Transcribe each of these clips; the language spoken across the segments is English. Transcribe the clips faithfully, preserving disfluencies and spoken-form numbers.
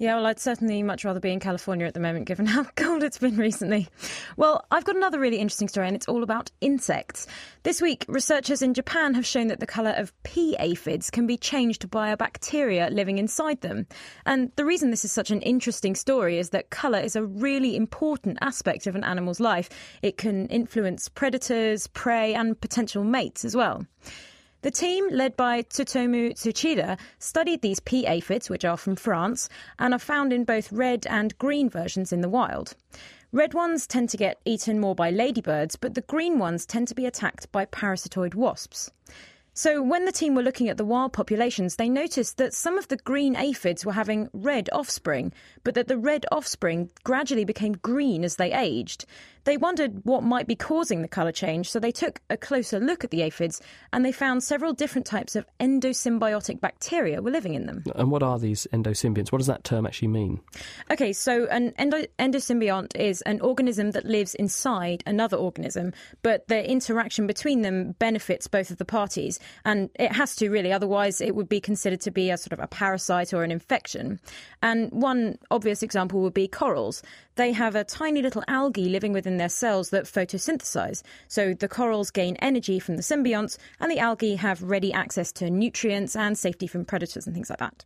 Yeah, well, I'd certainly much rather be in California at the moment, given how cold it's been recently. Well, I've got another really interesting story, and it's all about insects. This week, researchers in Japan have shown that the colour of pea aphids can be changed by a bacteria living inside them. And the reason this is such an interesting story is that colour is a really important aspect of an animal's life. It can influence predators, prey, and potential mates as well. The team, led by Tsutomu Tsuchida, studied these pea aphids, which are from France, and are found in both red and green versions in the wild. Red ones tend to get eaten more by ladybirds, but the green ones tend to be attacked by parasitoid wasps. So when the team were looking at the wild populations, they noticed that some of the green aphids were having red offspring, but that the red offspring gradually became green as they aged. They wondered what might be causing the colour change, so they took a closer look at the aphids and they found several different types of endosymbiotic bacteria were living in them. And what are these endosymbionts? What does that term actually mean? OK, so an endo- endosymbiont is an organism that lives inside another organism, but the interaction between them benefits both of the parties. And it has to, really, otherwise it would be considered to be a sort of a parasite or an infection. And one obvious example would be corals. They have a tiny little algae living within their cells that photosynthesize. So the corals gain energy from the symbionts, and the algae have ready access to nutrients and safety from predators and things like that.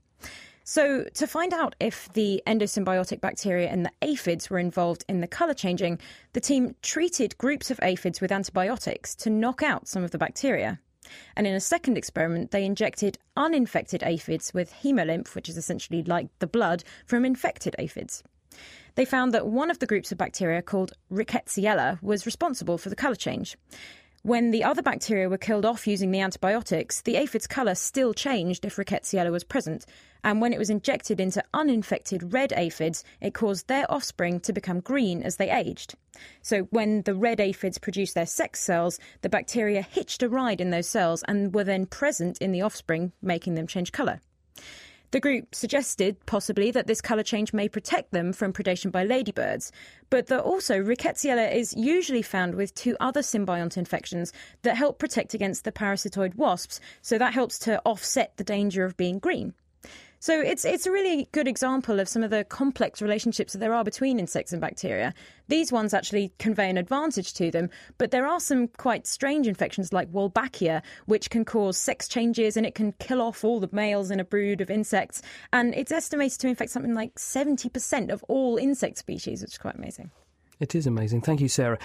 So to find out if the endosymbiotic bacteria in the aphids were involved in the colour changing, the team treated groups of aphids with antibiotics to knock out some of the bacteria. And in a second experiment, they injected uninfected aphids with hemolymph, which is essentially like the blood from infected aphids. They found that one of the groups of bacteria, called Rickettsia, was responsible for the colour change. When the other bacteria were killed off using the antibiotics, the aphid's colour still changed if Rickettsia was present. And when it was injected into uninfected red aphids, it caused their offspring to become green as they aged. So when the red aphids produced their sex cells, the bacteria hitched a ride in those cells and were then present in the offspring, making them change colour. The group suggested, possibly, that this colour change may protect them from predation by ladybirds, but that also Rickettsia is usually found with two other symbiont infections that help protect against the parasitoid wasps, so that helps to offset the danger of being green. So it's it's a really good example of some of the complex relationships that there are between insects and bacteria. These ones actually convey an advantage to them, but there are some quite strange infections like Wolbachia, which can cause sex changes and it can kill off all the males in a brood of insects. And it's estimated to infect something like seventy percent of all insect species, which is quite amazing. It is amazing. Thank you, Sarah.